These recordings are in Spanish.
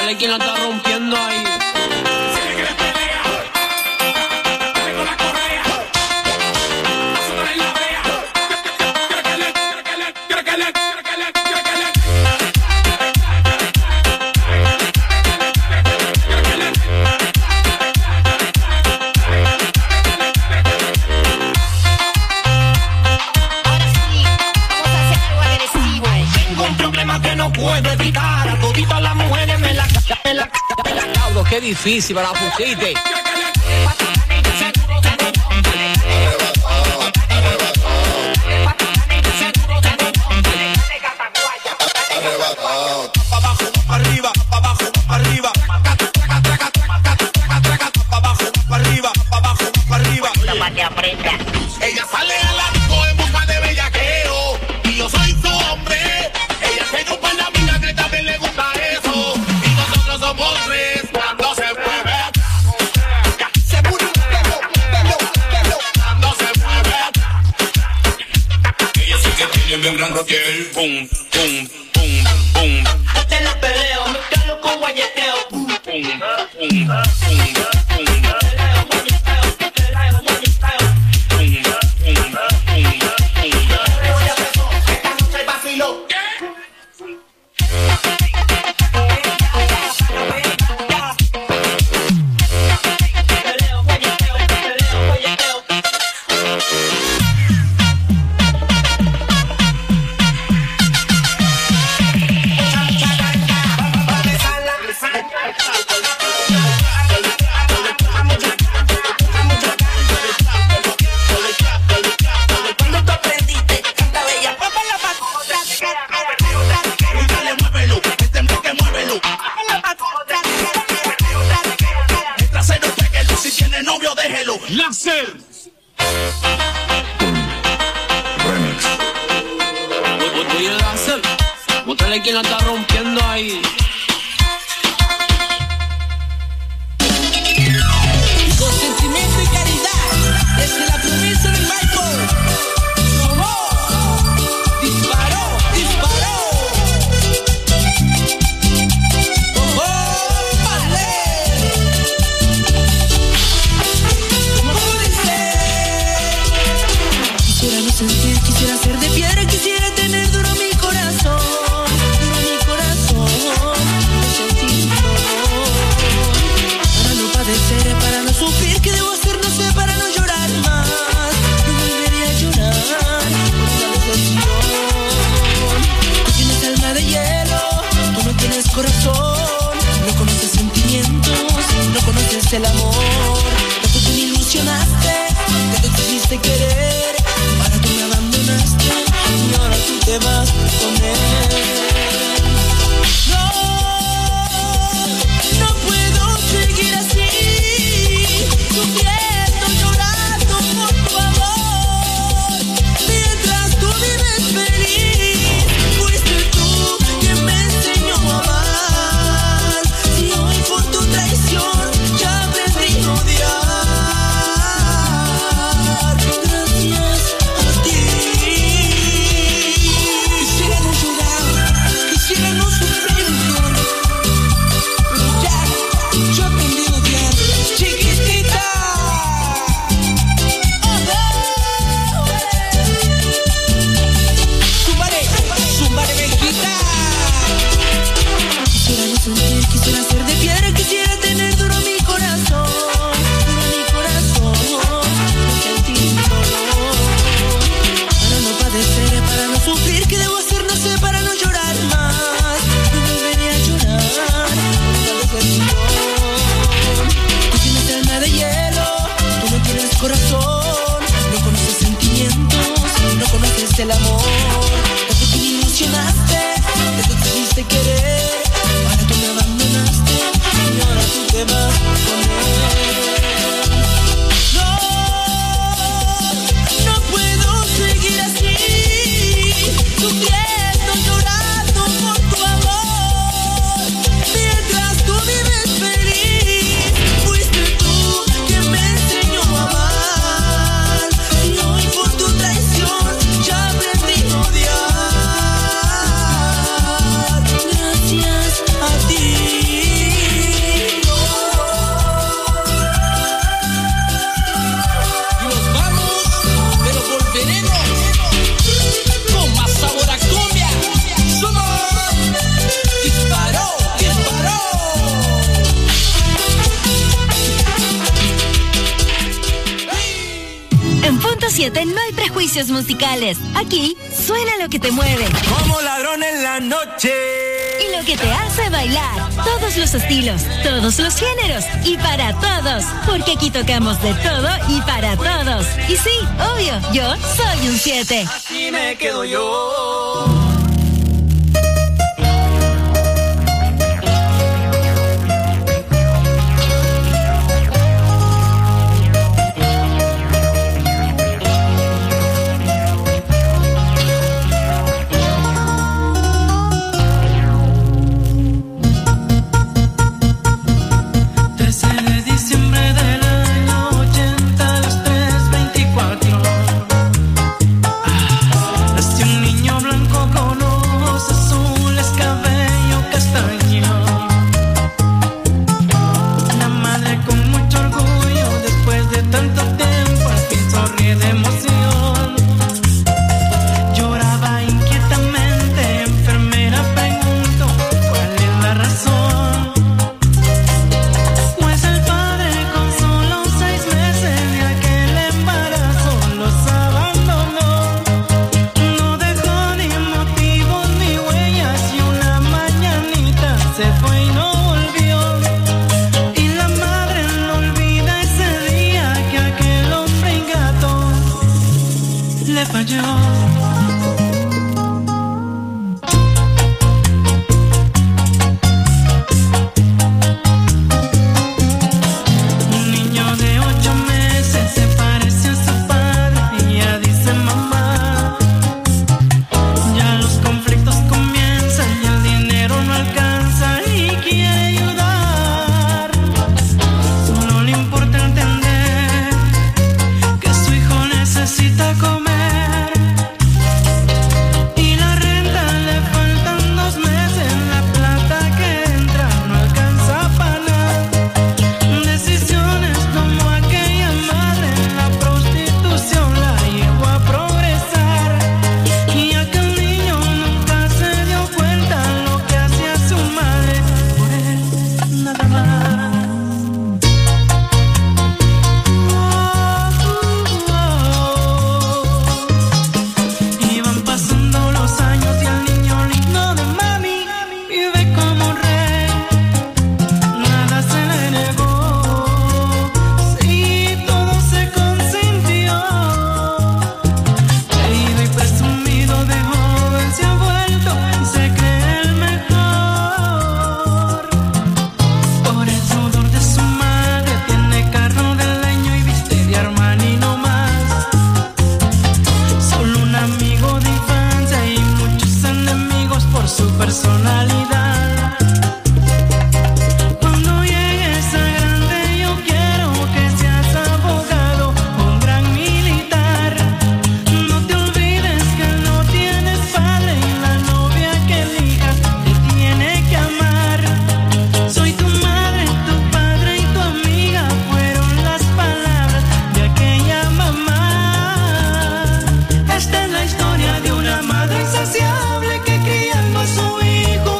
Búscale quien la está rompiendo ahí. Qué difícil para la Fujite. Arriba, abajo, arriba. Abajo, arriba, arriba. Para que aprenda. Ella sale a la disco en busca de bellaqueo y yo soy su hombre. Ella tiene un par de amigas que también le gusta eso y nosotros somos tres cuando se mueve. Se mueve, cuando se mueve. Ella sí que tiene bien gran roquel. Pum, pum, pum, pum. Te la peleo, me calo con guayeteo. Pum, pum, pum, pum. Láser. Remix. Oye, Láser, búscale quien la está rompiendo ahí. Con sentimiento y caridad, desde la promesa del Michael. Disparó, disparó. Sentir, quisiera ser de piedra, quisiera tener duro mi corazón, sentir dolor, para no padecer, para no sufrir, ¿qué debo hacer? No sé, para no llorar más, no volvería a llorar por una decepción. Tú tienes alma de hielo, tú no tienes corazón, no conoces sentimientos, no conoces el amor, tanto te ilusionaste, tanto te hiciste querer. Me abandonaste y ahora tú te vas con él. No puedo seguir así, sufriendo, llorando por tu amor. Mientras tú vives feliz, fuiste tú quien me enseñó a amar. Si hoy por tu traición ya aprendí a odiar. Quisiera no sufrir, pero ya, yo aprendí a odiar, chiquitita. Zúmbale, viejita. Quisiera no sentir, quisiera ser de piedra, quisiera tener duro mi corazón, sentir dolor, para no padecer, para no sufrir, ¿qué debo hacer? No sé, para no llorar más, no volvería a llorar por una decepción. Tú tienes alma de hielo, tú no tienes corazón, no conoces sentimientos, no conoces el amor, tanto te ilusionaste, tanto te hiciste querer, ahora tú me abandonaste y ahora tú te vas con él. No puedo seguir así, sufriendo, llorando por tu amor. Mientras tú vives feliz, fuiste tú quien me enseñó a amar. Y hoy por tu traición ya aprendí a odiar. Gracias a ti. Delicias musicales. Aquí suena lo que te mueve. Como ladrón en la noche. Y lo que te hace bailar. Todos los estilos, todos los géneros y para todos. Porque aquí tocamos de todo y para todos. Y sí, obvio, yo soy un 7. Así me quedo yo. Esta es la historia de una madre insaciable que criando a su hijo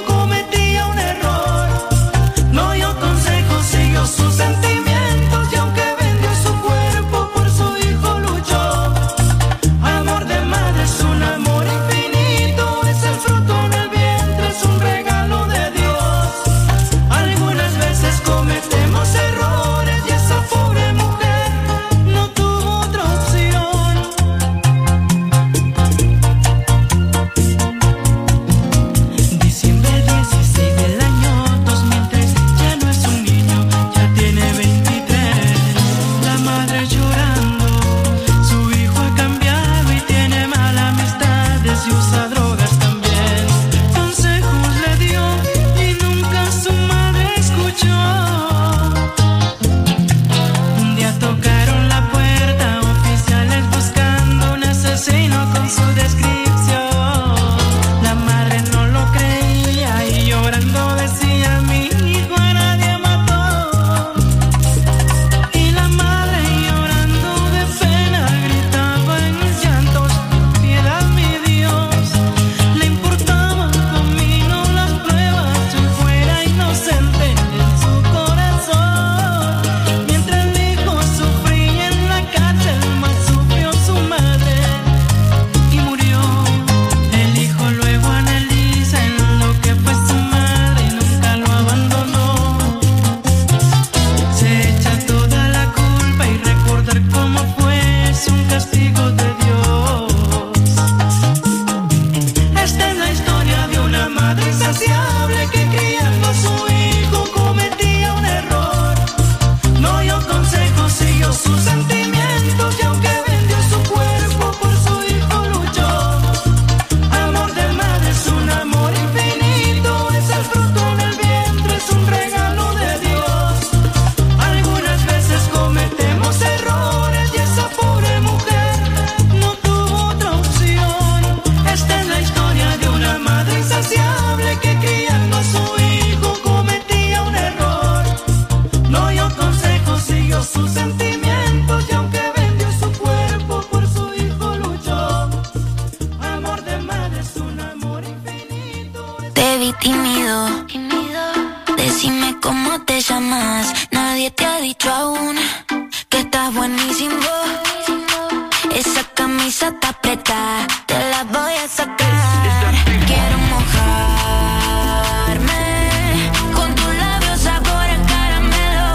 te vi tímido. Decime cómo te llamas. Nadie te ha dicho aún que estás buenísimo. Esa camisa está apretada, te la voy a sacar. Quiero mojarme con tus labios sabor a caramelo.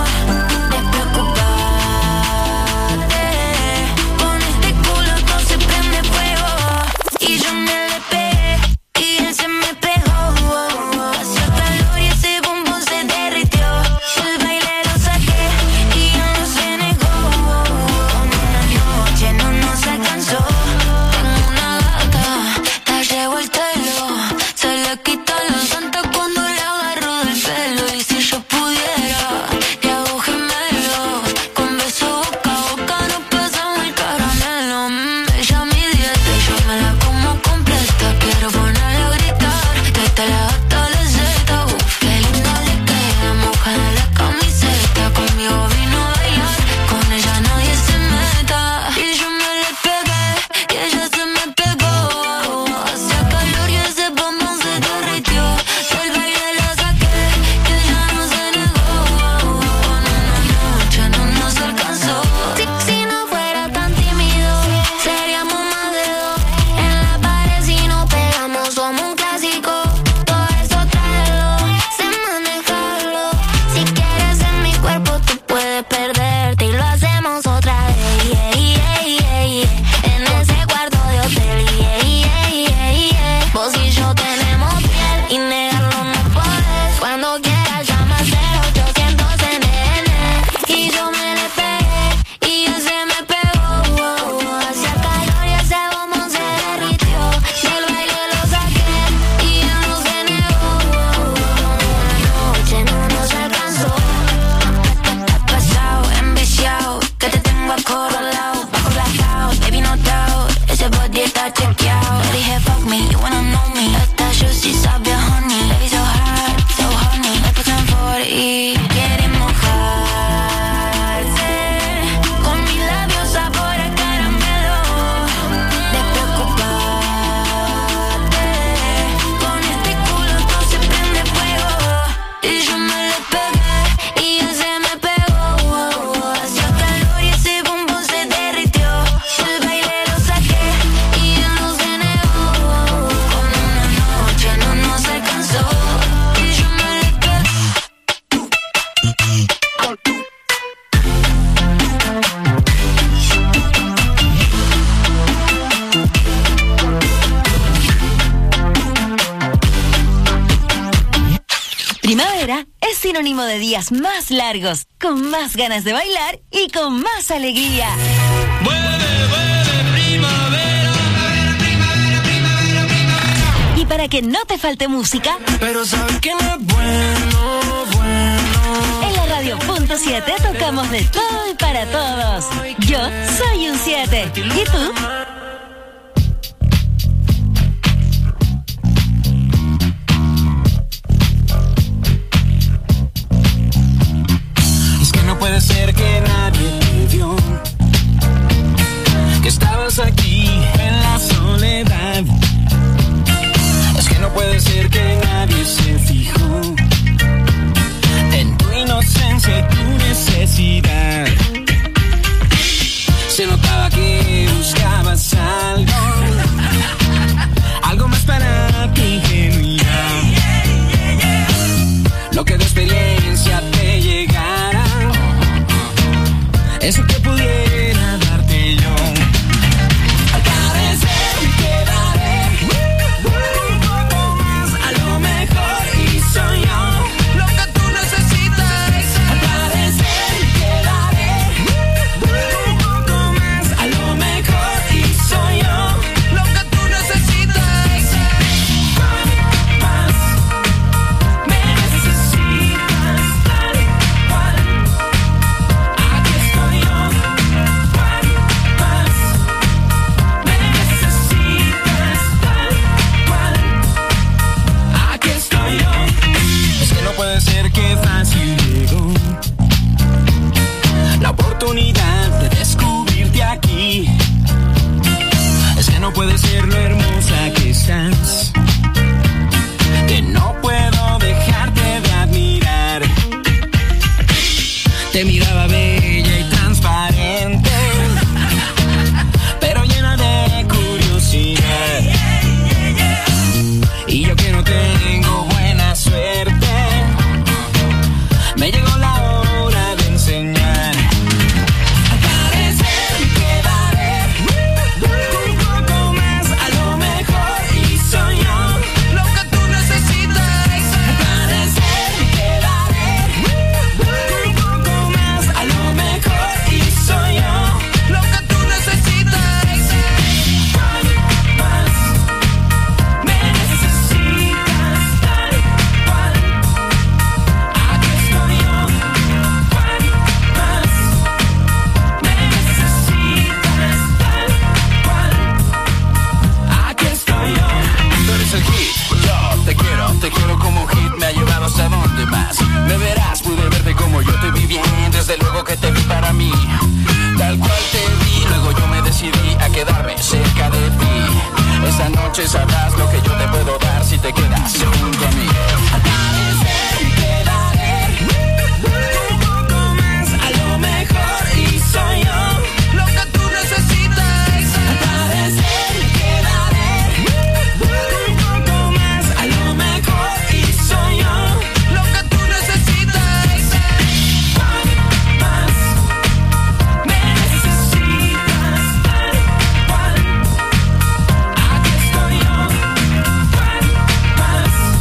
Despreocupate, con este culo todo se prende fuego. Y yo me le pegué y él se me pegó. Hacía calor y ese bombón se derritió. El baile lo saqué y él no se negó. Una noche no nos alcanzó. Tengo una gata, la llevo el telo. Se le quita la santa cuando le agarro del pelo. Y si yo pudiera, le hago gemelo. Con beso boca a boca nos pasamos el caramelo. Ella mi dieta y yo me la como completa. Quiero ponerla a gritar, desde la gata a la zeta. Qué linda le queda, mojada la camiseta. Conmigo vino a bailar, con ella nadie se meta. Y yo me le pegué y ella se me pegó. Hacía calor y ese bombón se derritió. Del baile la saqué y ella no se negó. Una noche no nos alcanzó. Si no fuera tan tímido, seríamos más de dos. En la pared si nos pegamos somos un clásico. Todo eso tráelo, sé manejarlo. Si quieres en mi cuerpo tú puedes perderte y lo hacemos otra vez. En ese cuarto de hotel. Vos y yo tenemos piel y negarlo no podés. Cuando quieras llama 0800 NN. Y yo me le pegué y él se me pegó. Hacía calor y ese bombón se derritió. Del baile lo saqué y él no se negó. Una noche no nos alcanzó. Pasado, enviciado, que te tengo acorralado. Bajo blackout, baby no doubt. Ese body está chequeado. Le dije fuck me, you wanna know me. Esta juicy sabe a honey. Baby so hard, so honey. Me puse en 40 y quiere mojarse con mis labios sabor a caramelo. Despreocupate, con este culo todo se prende fuego. Y yo me le pegué y él se me pegó. Hacía calor y ese bombón se derritió. El baile lo saqué y él no se negó. Con una noche no nos alcanzó. Y yo me le pegué. Primavera es sinónimo de días más largos, con más ganas de bailar y con más alegría. Y para que no te falte música, Pero sabes que no es bueno. en la Radio.7 tocamos de todo y para todos. Yo soy un 7. ¿Y tú? Es que no puede ser que nadie te vio, que estabas aquí en la soledad. Es que no puede ser que nadie se fijó en tu inocencia y tu necesidad. Se notaba que buscabas noche sabrás lo que yo te puedo dar si te quedas junto a mí. Al parecer te daré un poco más, a lo mejor, y soy yo lo que tú necesitas. Al parecer te daré un poco más, a lo mejor, y soy yo lo que tú necesitas. ¿Cuál más me necesitas? ¿Cuál? Aquí estoy yo. ¿Cuál más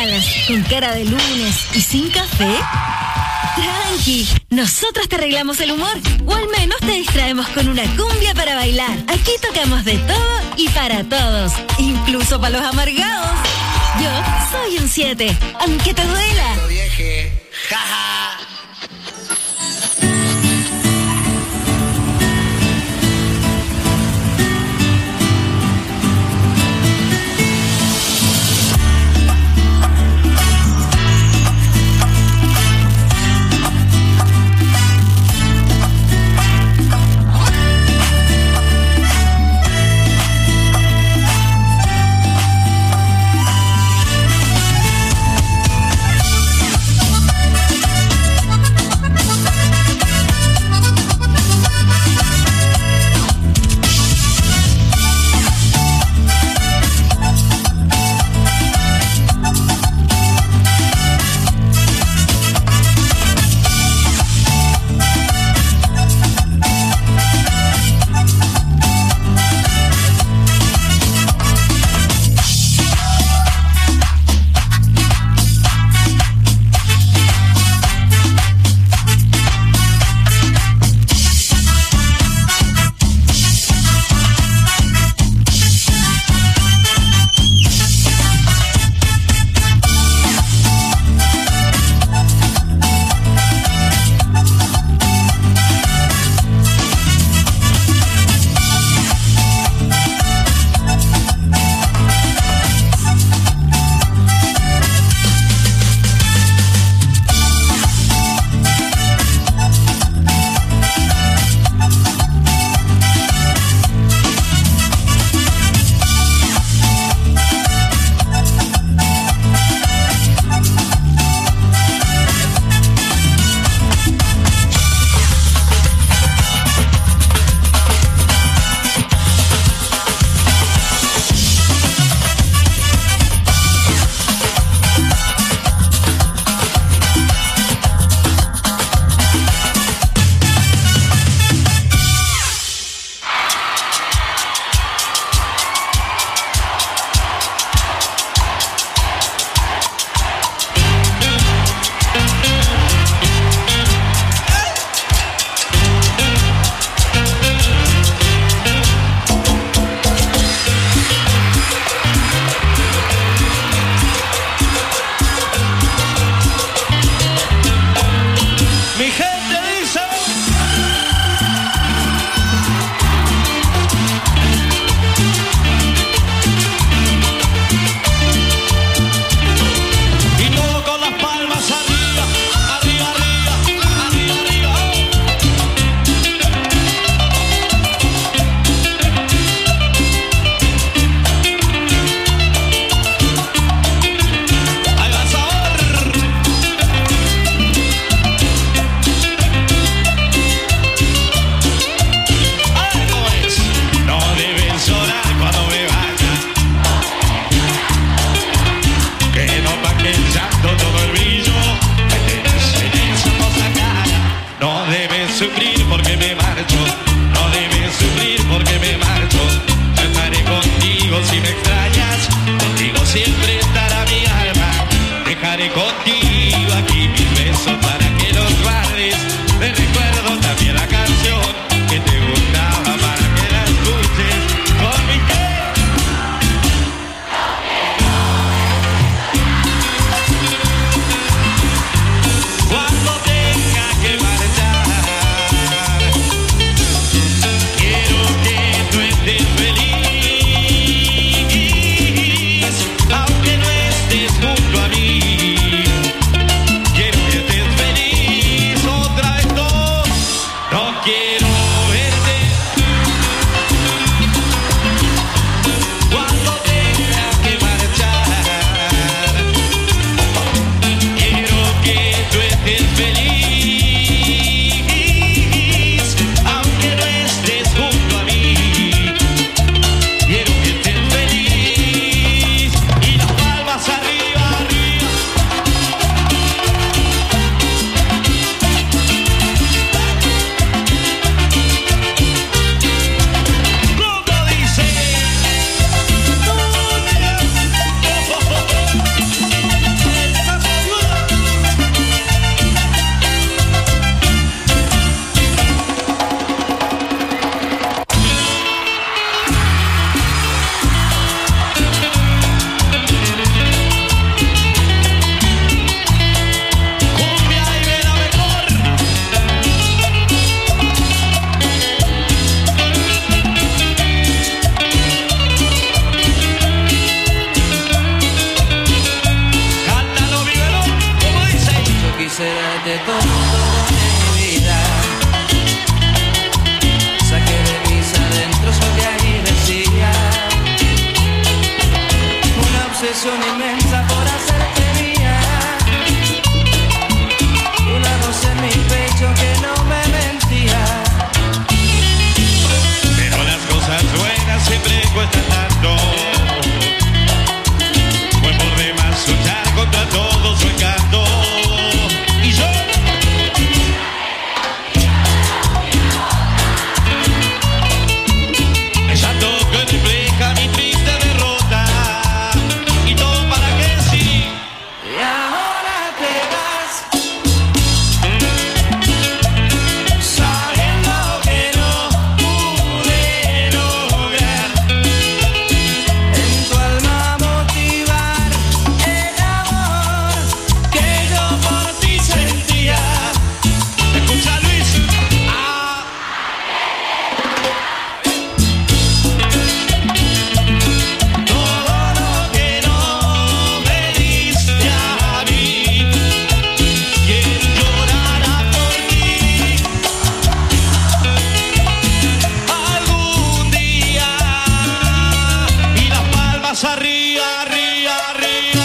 malas, con cara de lunes y sin café? Tranqui, nosotros te arreglamos el humor, o al menos te distraemos con una cumbia para bailar. Aquí tocamos de todo y para todos, incluso para los amargados. Yo soy un 7, aunque te duela. Jaja. Junto a mí todo mi vida. Saqué de mis adentros lo que ahí decía. Una obsesión inmensa por hacerte mía. Una voz en mi pecho que no me mentía. Pero las cosas buenas siempre cuestan tanto. Fue por demás luchar contra todo su encanto. Y yo el llanto que refleja mi triste derrota. Y todo para que sí. Y ahora te vas, sabiendo que no pude lograr en tu alma motivar el amor que yo por ti sentía. Escucha, Luis. Todo lo que no me diste a mí, Quien llorará por ti algún día. Y las palmas arriba, arriba, arriba.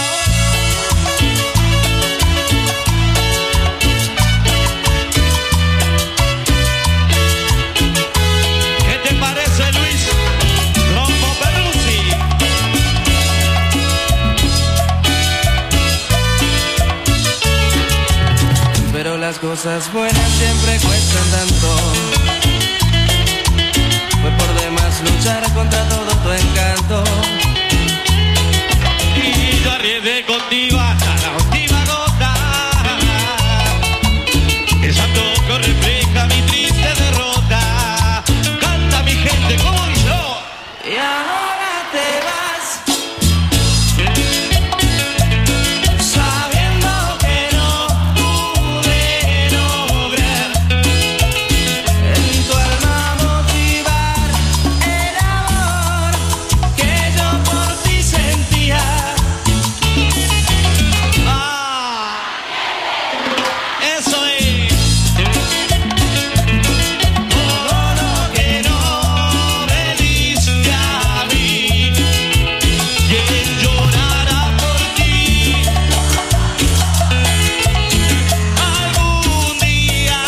¿Qué te parece, Luis? Rompo Peruzzi. pero las cosas buenas siempre cuestan tanto. Fue por demás luchar contra todo tu encanto. Y yo arriesgué contigo hasta la última gota. El santo que refleja mi triste derrota. Canta mi gente como yo. Y ahora te vas, sabiendo que no pude lograr en tu alma motivar el amor que yo por ti sentía. Eso es. Todo lo que no me diste a mí. Quien llorará por ti algún día.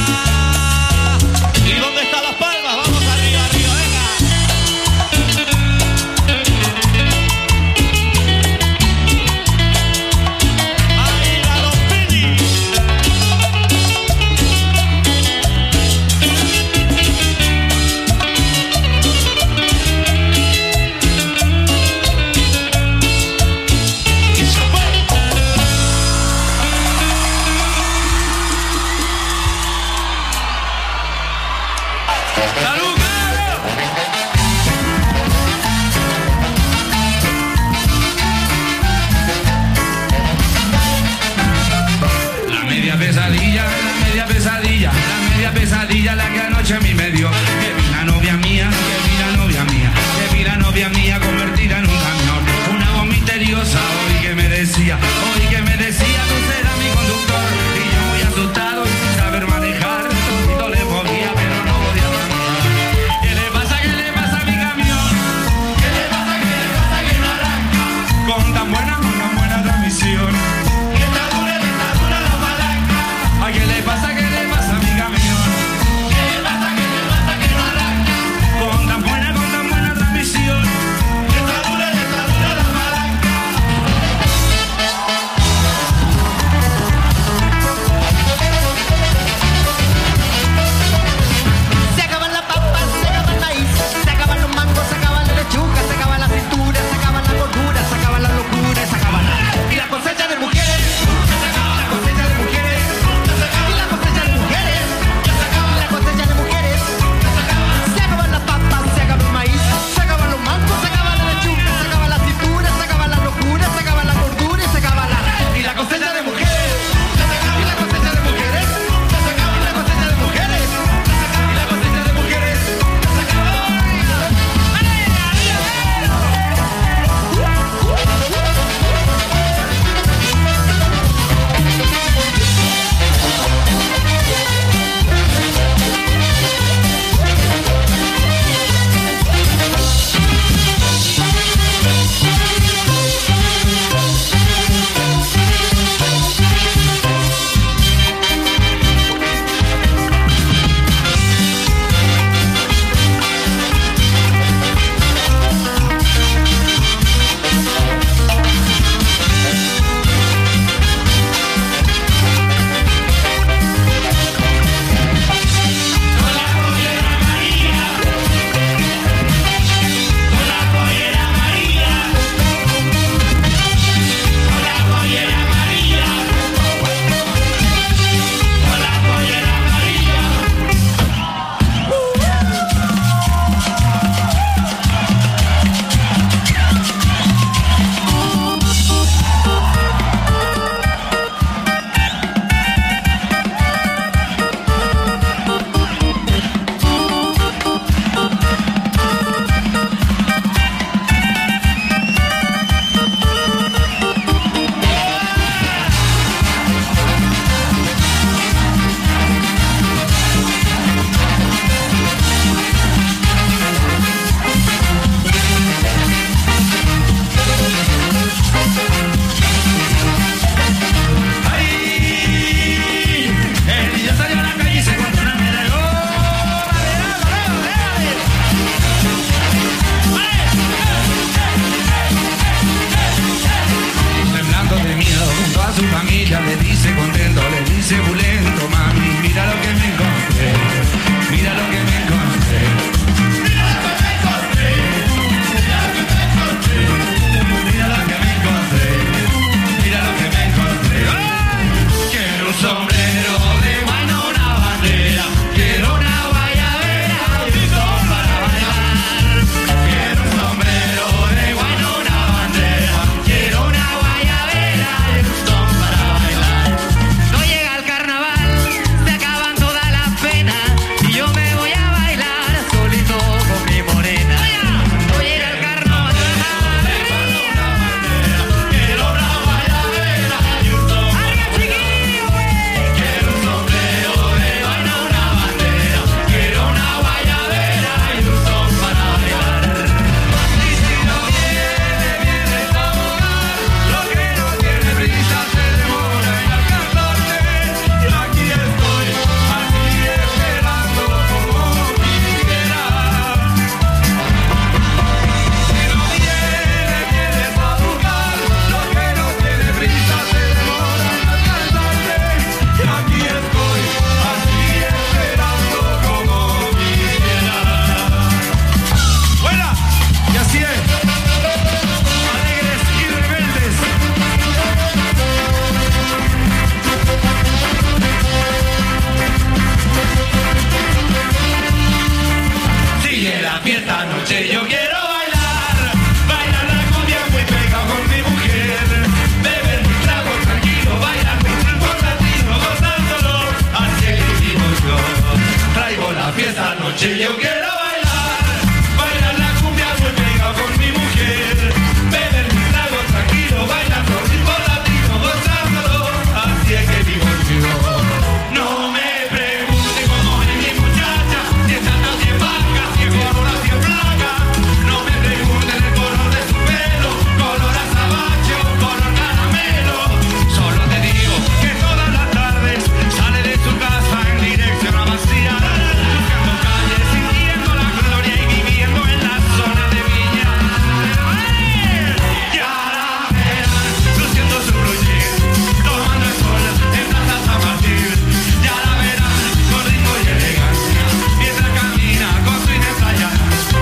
¿Y dónde están las palmas? Vamos arriba, arriba, venga. Ahí la los Pili. Y se fue. ¡Salud, Carlos! La media pesadilla la que anoche a mí me dio. Que vi la novia mía, que vi la novia mía convertida en un camión. Una voz misteriosa hoy que me decía, tú serás mi conductor. Y yo muy asustado y sin saber manejar, no le podía, pero no podía manejar. ¿Qué le pasa a mi camión? ¿Qué le pasa que no arranca? Con tan buena transmisión. Que está dura la palanca. Ay, ¿qué le pasa a mi camión? ¿Qué le pasa que no arranca? Con tan buena transmisión. Que está dura la palanca. su familia, le dice contento, le dice bulento, mami, mira lo que me encontré, mira lo que me encontré. Mira lo que me encontré, mira lo que me encontré, mira lo que me encontré, mira lo que me encontré. ¡Ay! Quiero un sombrero de guano, una bandera, quiero una guayabera y un son para bailar. Quiero un sombrero de guano, una bandera, quiero una guayabera y un son para bailar. No llega el carnaval, se acaban todas las penas y yo me voy a bailar solito con mi morena. No llega el carnaval, quiero una guayabera y un son para bailar. Quiero un sombrero de guano, una bandera, quiero una guayabera y un son para bailar. Y si no viene, viene a buscar, lo que no tiene prisa se demora en alcanzarte. Y aquí estoy, así esperando como quisiera. Si no viene, vienes a buscar, lo que no tiene prisa se demora en alcanzarte. Y aquí estoy, así esperando como quisiera. ¡Buena! Y así es. Alegres y rebeldes. Sigue la fiesta anoche, yo quiero bailar. Bailar la cumbia muy pegado con mi mujer. Beber mi trago tranquilo, bailar mi ritmo latino, gozándolo. Así vivimos yo. Traigo la fiesta anoche, yo quiero bailar. Bailar la cumbia muy pegado con mi mujer. Beber mi trago tranquilo, bailar mi ritmo latino, gozándolo. Así es que vivo yo. No me pregunte cómo es mi muchacha, si es alta, si es baja, si es color o si es blanca. No me pregunten el color de su pelo, color azabache o color caramelo. Solo te digo que todas las tardes sale de su casa en dirección a vaciar, buscando calles, sintiendo la gloria y viviendo en la zona de Viña. Y ahora verán, luciendo su brullir, tomando el sol en Plaza San Martín. Y ahora verán, con ritmo y elegancia, mientras camina con su inensayada.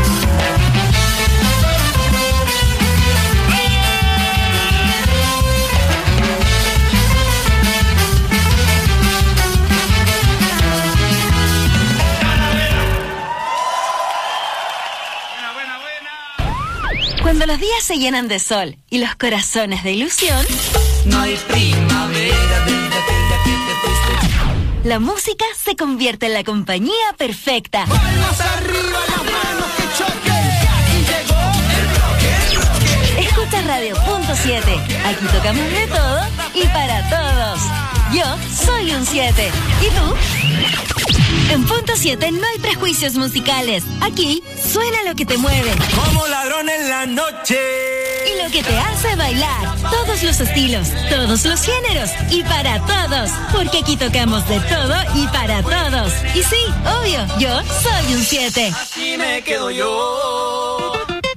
Cuando los días se llenan de sol y los corazones de ilusión, No hay primavera desde aquella que te fuiste. la música se convierte en la compañía perfecta. Palmas arriba, las manos que choquen. Y llegó el rock. Escucha Radio Punto 7. Aquí tocamos de todo y para todos. Yo soy un 7. ¿Y tú? En Punto 7 no hay prejuicios musicales. Aquí suena lo que te mueve Como ladrón en la noche. y lo que te hace bailar. Todos los estilos, todos los géneros y para todos. Porque aquí tocamos de todo y para todos. Y sí, obvio, yo soy un 7. Así me quedo yo.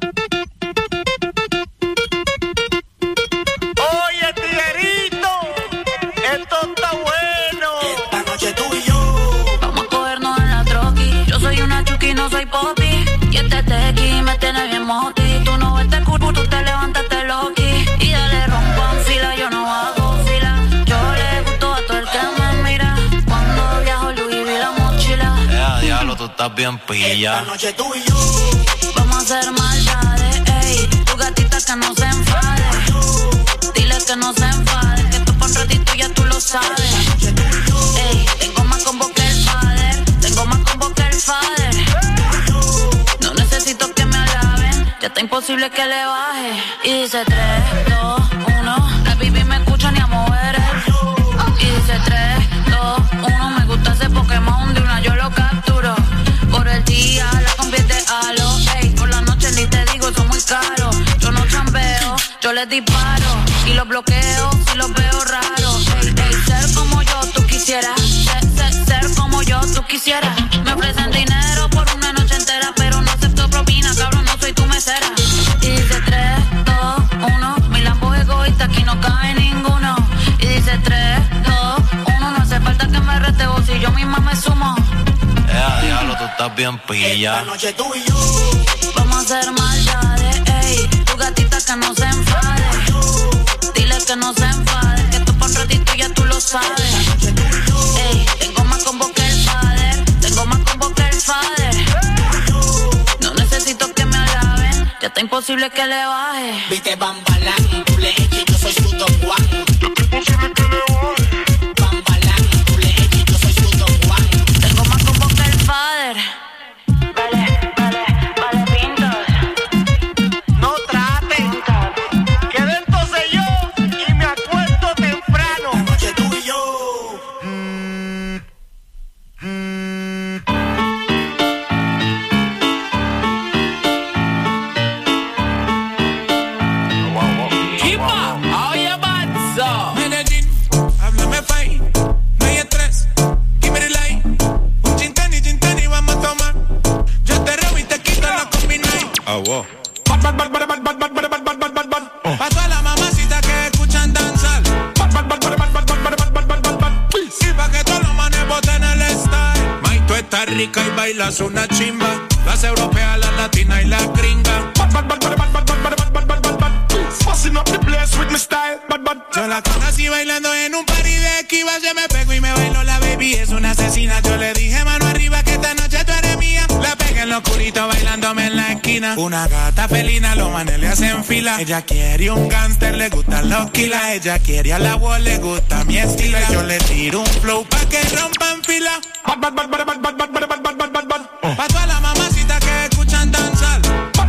Oye, tiguerito, esto está bueno. Esta noche tú y yo. Vamos a cogernos en la troqui. Yo soy una chuki, no soy popi. Y este tequi me tiene bien moti. Tú no ves el culo, tú te levantaste loqui. Y dale rompan fila, yo no hago fila. Yo le gusto a todo el que me mira. Cuando viajo Louis V la mochila. Diablo, tú estás bien pilla. Esta noche tú y yo. Vamos a hacer maldades, ey. Tu gatita que no se enfade. Dile que no se enfade. Que tú pa' un ratito ya tú lo sabes. Ey, tengo más combo que el father. Tengo más combo que el father. No necesito que me alaben. Ya está imposible que le baje. Y dice 3, 2, 1. La baby me escucha ni a mover. Y dice 3, 2, 1. Me gusta ese Pokémon, de una yo lo capturo. Por el día la convierte a lo. Ey, por la noche ni te digo, son muy caros. Yo no chambeo, yo les disparo. Y los bloqueo si los veo raros. Ey, ey, ser como yo tú quisieras. Ser como yo tú quisieras. Me ofrecen dinero por una noche entera, pero no acepto propina, cabrón, no soy tu mesera. Y dice 3, 2, 1. Mi Lambo egoísta, aquí no cabe ninguno. Y estás bien pilla. Esta noche tú y yo vamos a hacer maldades, ey. Tu gatita que no se enfade. Dile que no se enfade, que tú pa' un ratito ya tú lo sabes. Ey, tengo más combo que el fader. Tengo más combo que el fader. No necesito que me alaben, ya está imposible que le baje. viste bambalán, tú le eches, yo soy su Don Juan. Bambalán, tú le eches, yo soy su Don Juan. Tengo más combo que el fader. Vale, pintas. No traten, que dentro soy yo y me acuesto temprano. Esta noche tú y yo. Medellín, háblame fine, no hay estrés, give me the light. Un gin tonic, vamos a tomar. Yo te robo y te quito la combination. Pa' todas las mamacitas que escuchan danzar. Y pa' que todos los manes boten el style. May, tú estás rica y bailas una chimba. Las europeas, las latinas y las gringas. Busting up the place with my style. Yo la conocí bailando en un party de esquivas. Yo me pego y me bailo, la baby es una asesina. Yo le dije mano arriba que esta noche tú eres mía. La pegué en lo oscurito bailándome en la esquina. Una gata felina, los manes le hacen fila. Ella quiere un gangster, le gustan los kilas. Ella quiere a la wall, le gusta mi estilo. Yo le tiro un flow pa' que rompan fila. Pa' todas las mamacitas que escuchan danzar.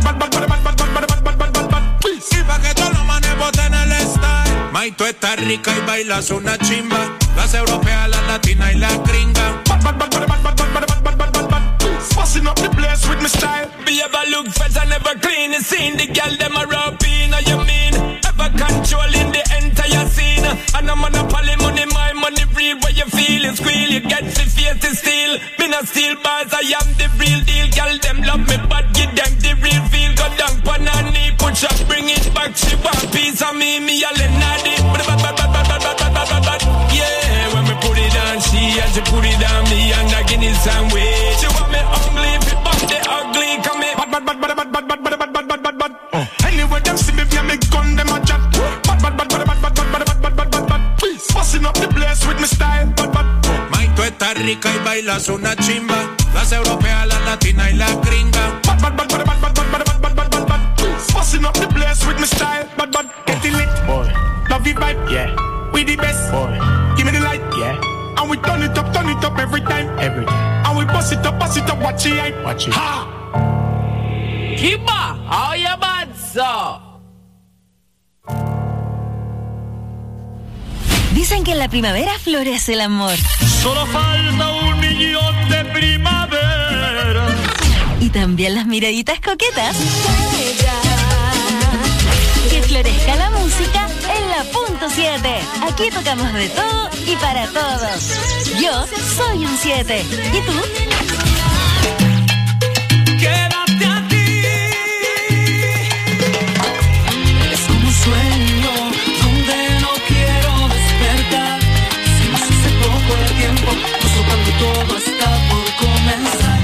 Y pa' que todos los manes boten el style. May, tú estás rica y bailas una chimba. Las europeas, las latinas y las gringas. Busting up the place with my style. Be ever look fresh and never clean. You seen the girl them a rub in, or you mean? Ever controlling the entire scene. And I'm on a poly money, my money real. Where you feel it squeal, you get the face to steal. Me not steal bars, I am the real deal. Girl them love me, but give them the real feel. Go down on her knee, push up, bring it back. She want piece of me a lenadi. Yeah, when me put it on she and she put it on me and I give it some way. She want me ugly, if it bump the ugly, come here. Anyway, them see me via me gun, them a chat. Busting up the place with my style. May, tú estás rica y bailas una chimba. Las europeas, las latinas y las gringas. Busting up the place with my style. Getting lit, boy. Love you vibe, yeah. We the best, boy. Give me the light, yeah. And we turn it up every time. And we bust it up, watch it hype. Ha! Kiba, how you bad, so? Dicen que en la primavera florece el amor. Solo falta 1.000.000 de primavera. Y también las miraditas coquetas. Que florezca la música en la punto 7. Aquí tocamos de todo y para todos. Yo soy un 7. ¿Y tú? Quédate aquí. Es como un sueño donde no quiero despertar. Si nos hace poco el tiempo, justo cuando todo está por comenzar.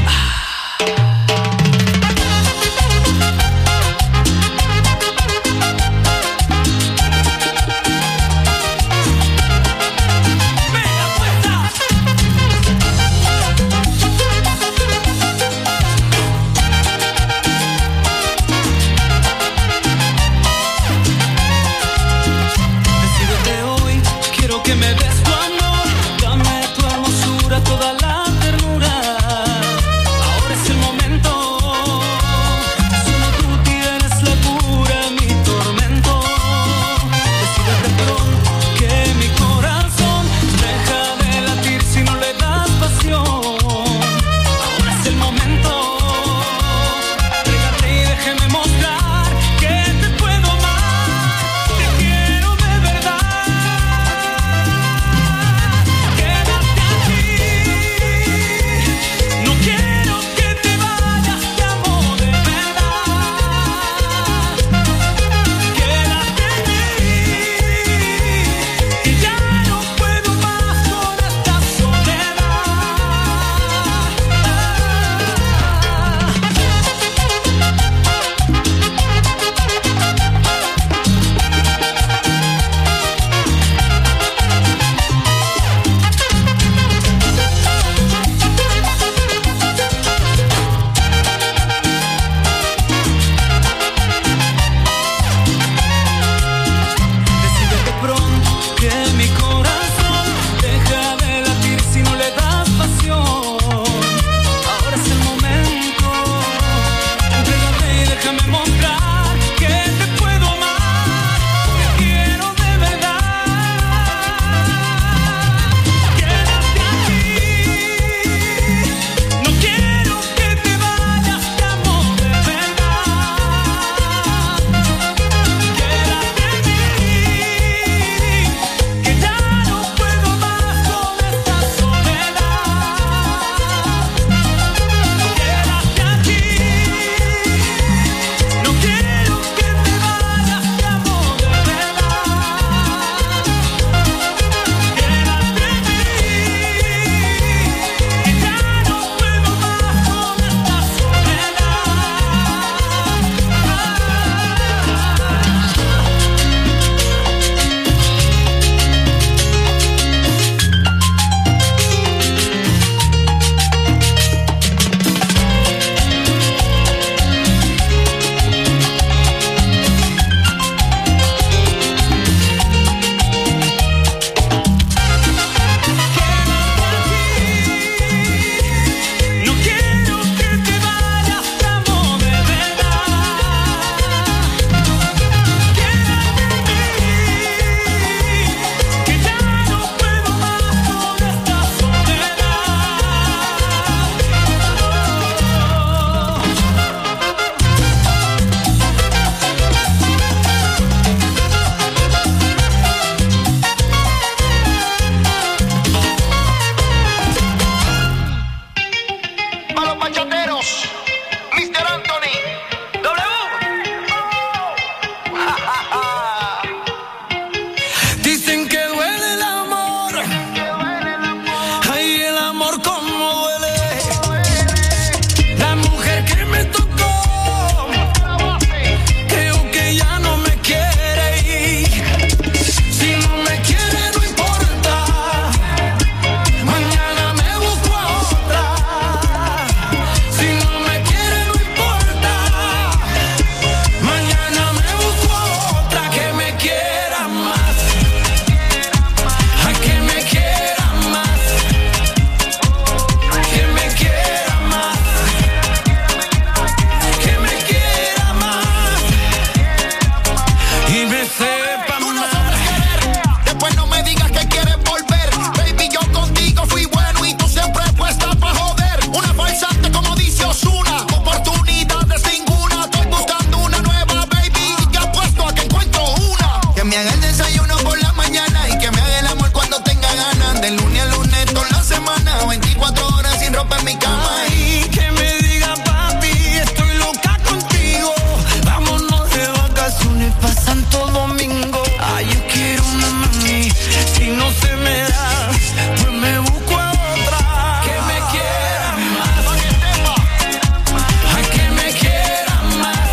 se me da, pues me busco a otra que me quiera más. Ay, que me quiera más.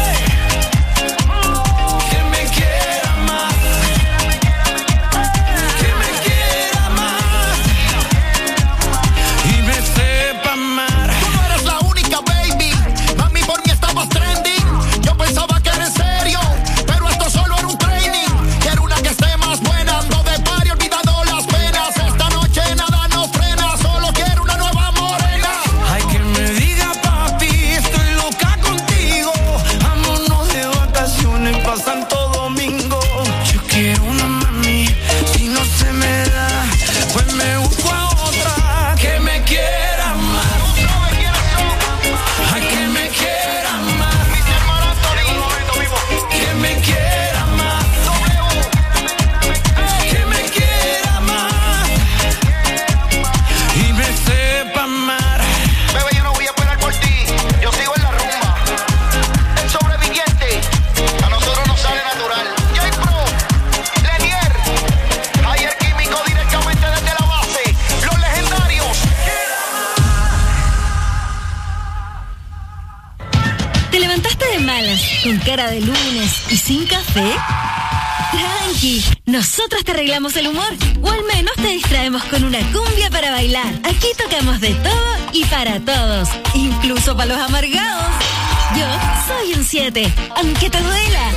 Que me quiera más. Que me quiera más. Y me sepa amar. Tú no eres la única, baby. Mami, por mí estabas trending. Yo pensaba que era en serio, pero esto solo era un training. Quiero una que esté más buena, ando de party, olvidando las penas. Esta noche nada nos frena, solo quiero una nueva morena. Ay, que me diga papi, estoy loca contigo. Vámonos de vacaciones pa' Santo Domingo. Yo quiero una mami, si no se me da, pues me busco a otra que me quiera más. Ay, que me quiera más. Que me quiera más. Que me quiera más. Y me sepa amar. Bebé, yo no voy a esperar por ti, yo sigo en la rumba. El sobreviviente, a nosotros nos sale natural. J-Pro, Lenier, Javier Químico directamente desde la base. Los legendarios. ¿Te levantaste de malas, con cara de lunes y sin café? Tranqui, nosotros te arreglamos el humor, o al menos te distraemos con una cumbia para bailar. Aquí tocamos de todo y para todos, incluso para los amargados. Yo soy un 7, aunque te duela.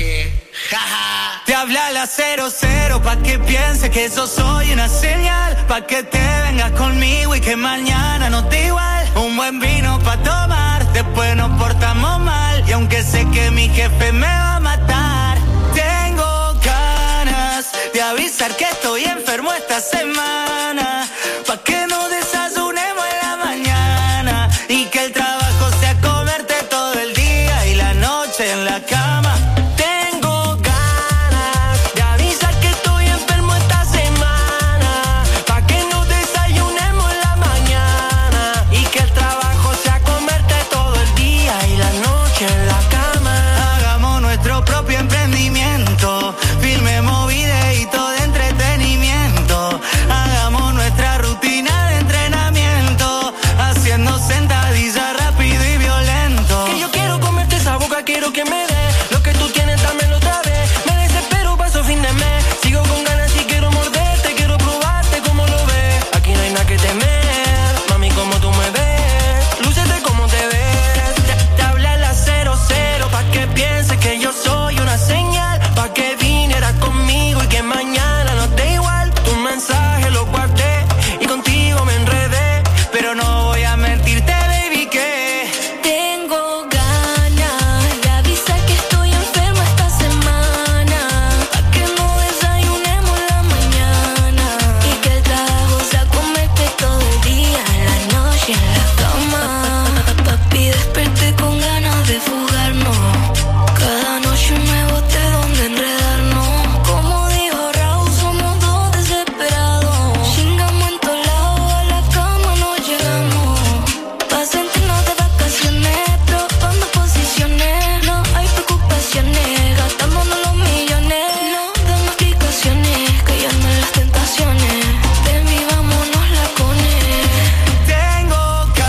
Te habla la 00 pa' que piense que yo soy una señal, pa' que te vengas conmigo y que mañana no te igual. Un buen vino pa' tomar, después nos portamos mal, y aunque sé que mi jefe me va a matar, tengo ganas de avisar que estoy enfermo esta semana, pa' que no desayunemos en la mañana y que el trabajo sea comerte todo el día y la noche en la cama. Tengo ganas de avisar que estoy enfermo esta semana, pa' que no desayunemos en la mañana y que el trabajo sea comerte todo el día y la noche en la cama. Hagamos nuestro propio emprendimiento, filmemos videitos de entretenimiento, hagamos nuestra rutina de entrenamiento, haciendo sentadillas rápido y violento. Que yo quiero comerte esa boca, quiero que me dé lo que tú tienes, dámelo otra vez. Me desespero, paso fin de mes, sigo con ganas y quiero morderte, quiero probarte como lo ves. Aquí no hay nada que temer, mami, como tú me ves, lúcete como te ves. Te habla la 00 pa' que piense que yo soy una señal, pa' que vinieras conmigo y que mañana no te igual. Tu mensaje lo guardé y contigo me enredé, pero no voy a mentirte, baby, que Tengo ganas de avisar que estoy enferma esta semana, pa' que no desayunemos en la mañana y que el trabajo sea comerte todo el día, la noche en la cama. Papi, desperté con ganas de fugarnos, cada noche un nuevo té donde enredarnos. Como dijo Raúl, somos dos desesperados, chingamos en todos lados, a la cama no llegamos, pa' sentirnos de vacaciones, probando posiciones, no hay preocupaciones, gastándonos los millones, no damos explicaciones, cayendo en las tentaciones, baby, vámonos lacones. tengo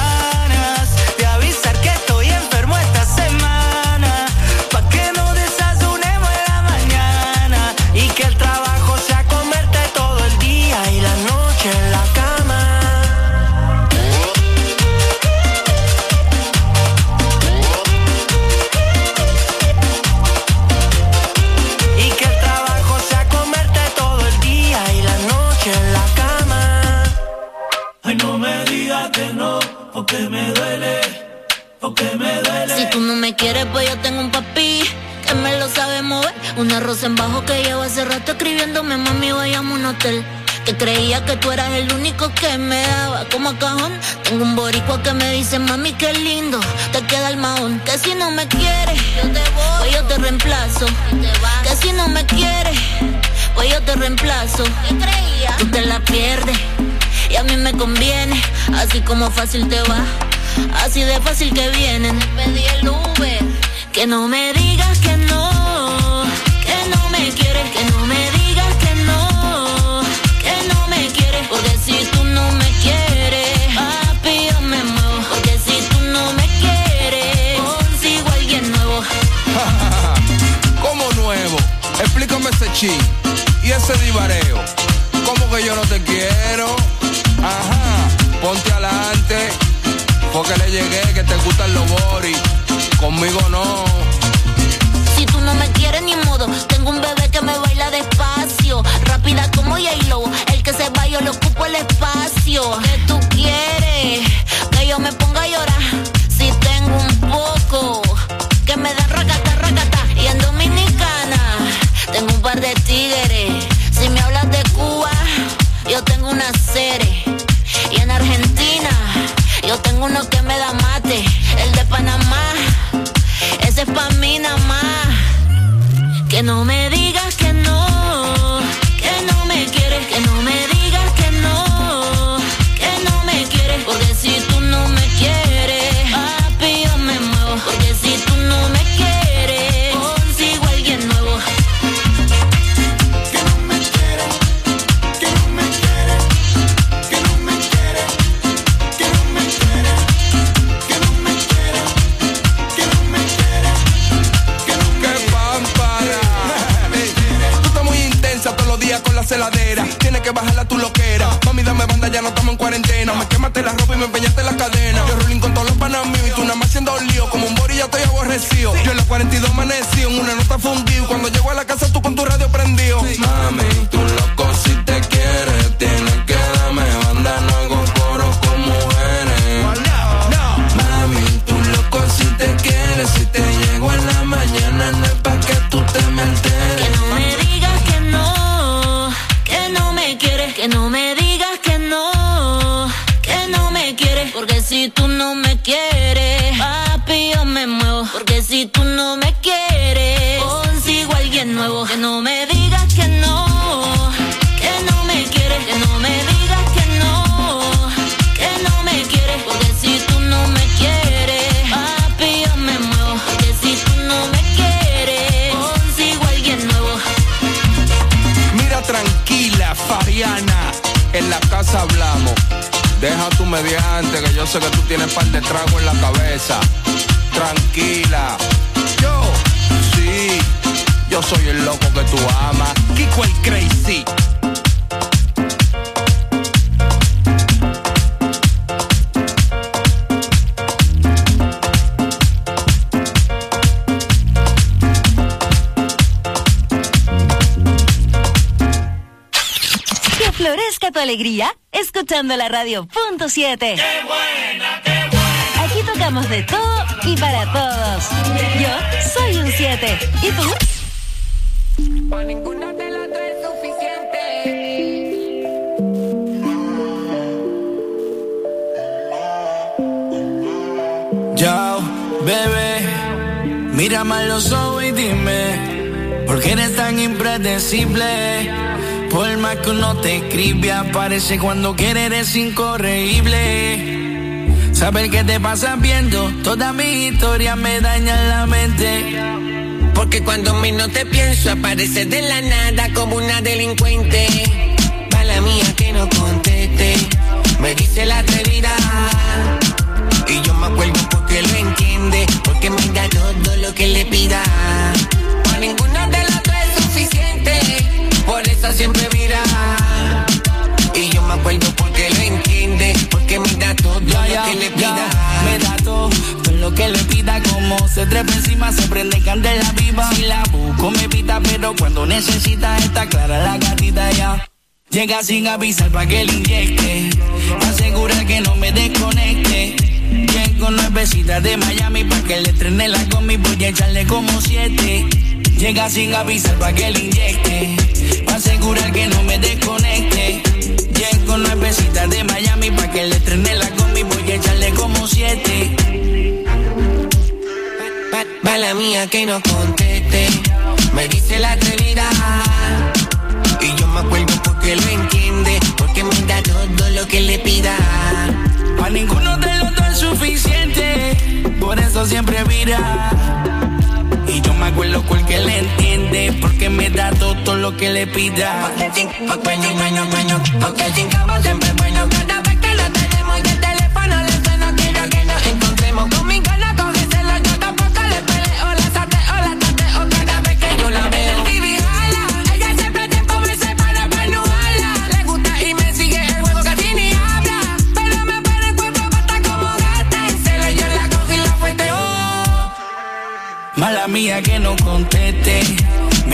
ganas de avisar que estoy enfermo esta semana, pa' que no desayunemos en la mañana y que el trabajo sea comerte todo el día y la noche en la cama. Y que el trabajo sea comerte todo el día y la noche en la cama. Ay, no me digas que no, porque me duele, porque me duele. Si tú no me quieres, pues yo tengo un papi que me lo sabe mover. Un arroz en bajo que llevo hace rato escribiéndome, mami, vayamos a un hotel. Que creía que tú eras el único que me daba como cajón. Tengo un boricua que me dice, mami, qué lindo te queda el mahón. Que si no me quieres, yo te voy, pues yo te reemplazo. Que si no me quieres, pues yo te reemplazo. ¿Qué creía? Tú te la pierdes y a mí me conviene. Así como fácil te va, así de fácil que vienen. Pedí el Uber. Que no me digas que no me quieres. Que no me digas que no te quiero. Ajá, ponte adelante. Porque le llegué que te gustan los boris. Conmigo no. Si tú no me quieres ni modo, tengo un bebé que me baila despacio, rápida como J-Lo, el que se va yo le ocupo el espacio. ¿Qué tú quieres? Que yo me ponga a llorar. Si tengo un poco, que me da racata, racata. Y en Dominicana, tengo un par de tigres. Si me hablas de Cuba, yo tengo una serie. Y en Argentina, yo tengo uno que me da mate. El de Panamá, ese es pa' mí nada más. Que no me digas que no me quieres. Que no me digas que no me quieres. Porque si tú no me quieres, papi, yo me muevo. Porque si tú no me quieres, consigo a alguien nuevo. Que no me quieres, que no me quieres, que no me quieres, que no me quieres, que no me quieres, que no me quieres, que no me quieres. Tú estás muy intensa todos los días con la celadera. Tienes que bajarla tu loquera. Mami, dame banda, ya no estamos en cuarentena. Me quemaste la ropa y me empeñaste la cadena. Yo rolling con todos los panas míos y tú nada más haciendo lío. Como un bori ya estoy aborrecido. Yo en los 42 amanecido, en una nota fundido. Cuando llego a la casa tú con tu radio prendido. Mami, tú loco si te quieres. Tienes que darme banda, no hago coro con mujeres. Mami, tú loco si te quieres. Si te llego en la mañana no es pa' que tú te me alteres. Que no me digas que no me quieres. Que no me digas que no me quieres. Porque si tú no me quieres, papi, yo me muevo. Porque si tú no me quieres, consigo a alguien nuevo. Que no me digas que no me quieres. Que no me digas que no me quieres. Porque si tú no me quieres, papi, yo me muevo. Porque si tú no me quieres, consigo a alguien nuevo. Mira, tranquila, Fariana, en la casa hablamos. Deja tu mediante, que yo sé que tú tienes par de trago en la cabeza. Tranquila, yo soy el loco que tú amas. Kiko el Crazy. Que florezca tu alegría, escuchando la radio punto 7. ¡Qué buena, qué buena! Aquí tocamos de todo y para todos. Yo soy un 7. ¿Y tú? Pa' ninguna de las dos es suficiente. Yo, bebé, mírame a los ojos y dime, ¿por qué eres tan impredecible? Por más que uno te escribe, aparece cuando quiere, eres incorregible. Saber que te pasas viendo toda mi historia me daña la mente. Porque cuando menos te pienso aparece de la nada como una delincuente. Mala mía que no conteste, me dice la atrevida. Y yo me acuerdo porque lo entiende, porque me da todo lo que le pida. Para ninguno de los dos es suficiente, por eso siempre mira. Y yo me acuerdo porque lo entiende, porque me da todo lo que le pida. Me da todo lo que le pida, como se trepa encima, se prende candela viva. Si la busco me pita, pero cuando necesita está clara la gatita ya. Llega sin avisar pa' que le inyecte, asegura que no me desconecte. Llego nuevecita de Miami pa' que le estrene la combi, voy a echarle como 7. Llega sin avisar pa' que le inyecte, pa' asegurar que no me desconecte. Llego nuevecita de Miami pa' que le estrene la combi, voy a echarle como 7. Mala mía que no conteste, me dice la atrevida. Y yo me acuerdo porque lo entiende, porque me da todo lo que le pida. Pa' ninguno de los dos es suficiente, por eso siempre vira. Y yo me acuerdo porque le entiende, porque me da todo lo que le pida. Porque chingamos siempre bueno, cada vez que lo tenemos y el teléfono le suena, quiero que nos encontremos. Con mi gana cógesela, yo tampoco le peleo, la sateo, cada vez que yo la veo. Ella siempre tiempo me separa para no hablar, le gusta y me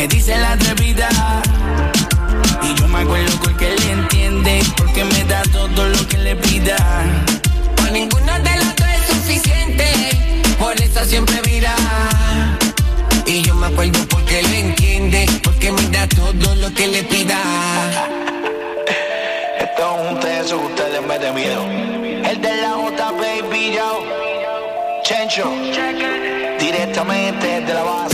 me dice la atrevida. Y yo me acuerdo porque él entiende, porque me da todo lo que le pida. Por ninguno de los dos es suficiente, por eso siempre mira. Y yo me acuerdo porque él entiende, porque me da todo lo que le pida. Esto es un teso que ustedes me den miedo. El de la J, baby, yo. Chencho, directamente de la base.